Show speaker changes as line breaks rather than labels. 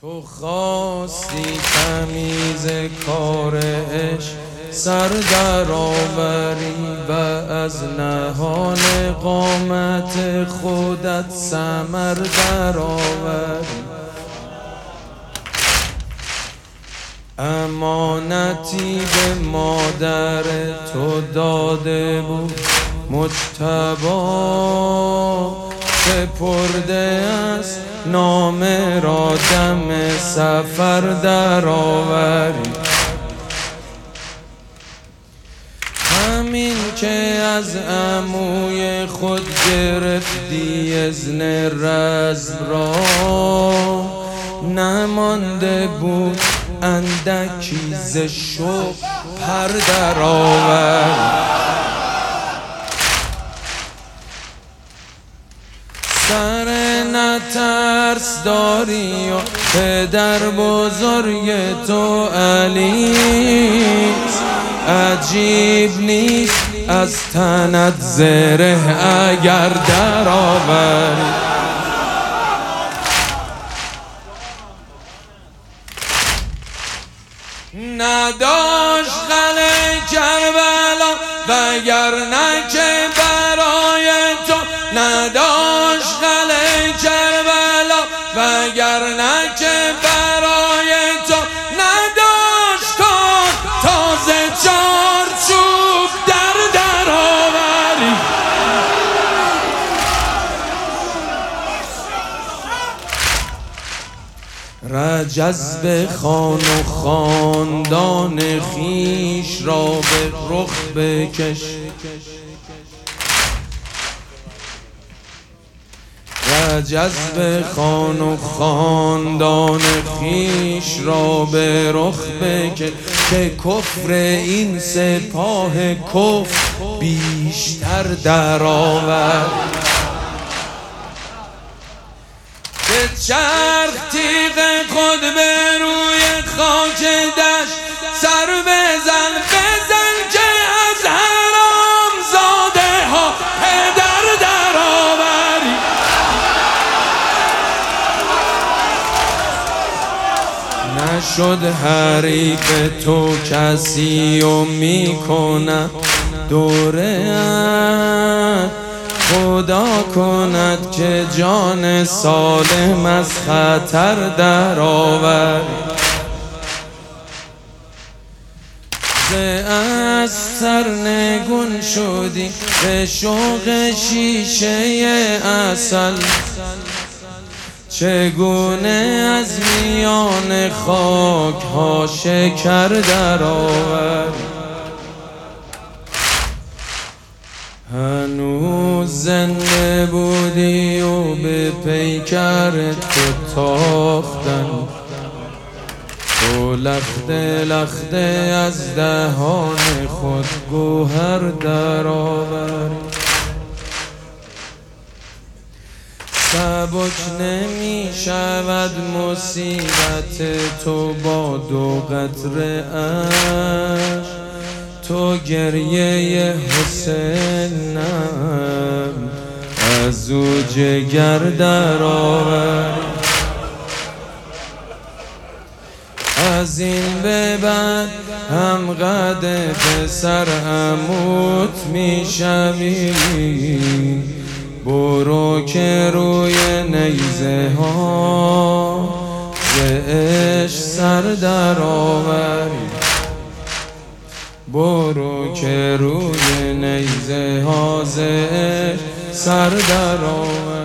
تو خواستی تمیز کار عشق سر در آوری و از نهان قامت خودت ثمر در آوری. امانتی به مادر تو داده بود مجتبی، سپرده است نامه را دم سفر در آوری. همین که از عموی خود گرفتی اذن رزم را، نمانده بود اندکی ز شوق پر در آوری. سر نترس داری و پدر بزرگ تو علیست، عجیب نیست از تنت زره اگر در آوری. نداشت غل کربلا وگرنه که برای تو، نداشت غل کربلا وگرنه که برای تو، نداشت کن تازه چارچوب در آوری. رجز خان و خاندان خیش را به رخ بکش، رجز خان و خاندان خیش را به رخ بکش، که کفر این سپاه کفر بیشتر در آورد. به چرخ تیغ خود به روی خاک دشت سر بزن، بزن که از حرام زاده ها پدر در آوری. نشد حریف تو کسی و میکنم دوره خدا کند که جان سالم از خطر در آوری. ز از سرنگون شدی به شوق شیشه عسل، چگونه از میان خاک ها شکر در آوری. هنوز زنده بودی و به پیکر تو تاختن، تو لخته لخته از دهان خود گوهر در آوری. سبک نمی شود مصیبت تو با دو قطره اشک، تو گریه حسینم از او جگر در آوری. از این به بعد هم قد پسر عموت می شوی، برو که روی نیزه ها ز عشق سر در آوری. برو که روی نیزه ها ز عشق سر در آوری.